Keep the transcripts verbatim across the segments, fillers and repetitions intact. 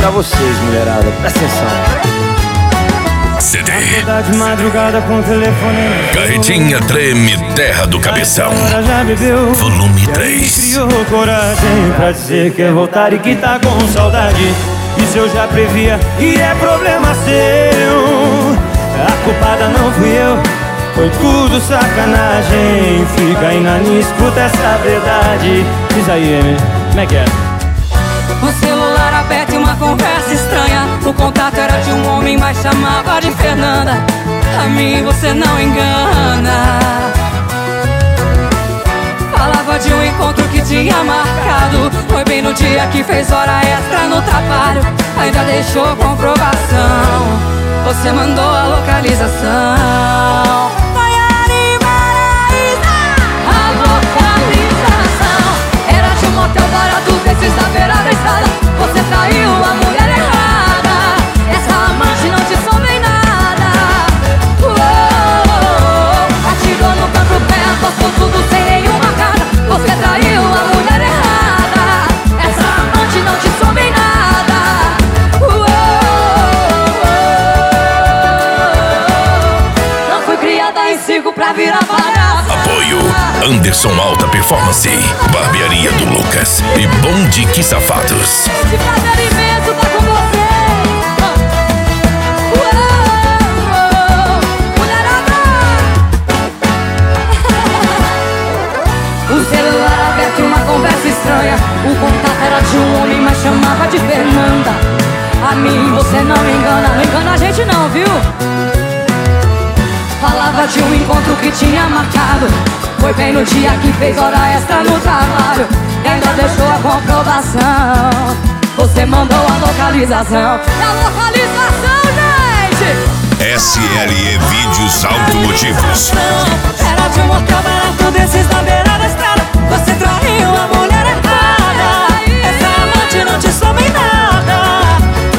pra vocês, mulherada. Presta atenção. C D De madrugada com o telefone. Carretinha Treme Terra do Cabeção, Já bebeu. volume três. Criou coragem pra dizer que quer voltar e que tá com saudade. Isso eu já previa e é problema seu. A culpada não fui eu, foi tudo sacanagem. Fica aí na minha escuta essa verdade. Diz aí, Amy, como é que é? O celular aberto e uma conversa estranha. O contato era de um homem, mas chamava de Fernanda. A mim você não engana. Falava de um encontro que tinha marcado. Foi bem no dia que fez hora extra no trabalho. Ainda deixou comprovação. Você mandou a localização. Maiara Maraíza. A localização era de um motel barato desses da beira da estrada. Você traiu a mulher errada. Essa amante não te soube em nada. Uou, atirou no próprio pé, apostou tudo sem nenhuma carga. Você traiu a mulher errada. Essa amante não te soube em nada. Uou, não fui criada em circo pra virar palhaça. Apoio Anderson Alta Performance, Barbearia do Lucas e Bom Dique Safados. Esse prazer imenso tá com você. Uou, mulherada. O celular aberto e uma conversa estranha. O contato era de um homem, mas chamava de Fernanda. A mim você não me engana, não engana a gente não, viu? Falava de um encontro que tinha marcado. Foi bem no dia que fez hora extra no trabalho. E ainda deixou a comprovação. Você mandou a localização. E a localização, gente! S L E Vídeos Automotivos. Era de um motel barato desses da beira da estrada. Você traiu a mulher errada. Essa amante não te soube em nada.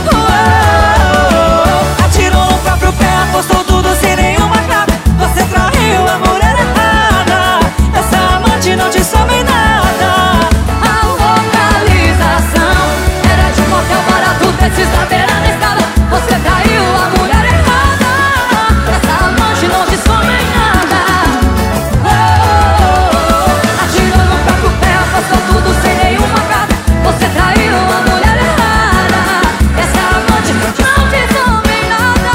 Uou, atirou no próprio pé, apostou tudo sem nenhuma carga. Você traiu a mulher errada. Essa amante não te soube em nada. A localização era de um motel barato desses da beira da estrada. Você traiu a mulher errada. Essa amante não te soube em nada. Oh, atirou no próprio pé, apostou tudo sem nenhuma carga. Você traiu a mulher errada. Essa amante não te soube em nada.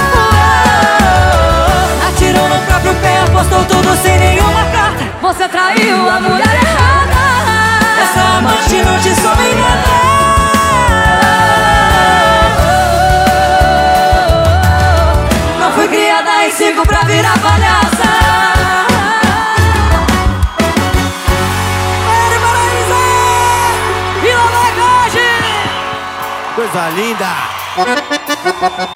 Oh, atirou no próprio pé, apostou tudo sem nenhuma carta. Você traiu a mulher errada. Essa amante não te soube em nada. Não fui criada em circo pra virar palhaça. Maiara Maraíza, Vila Legage. Coisa linda.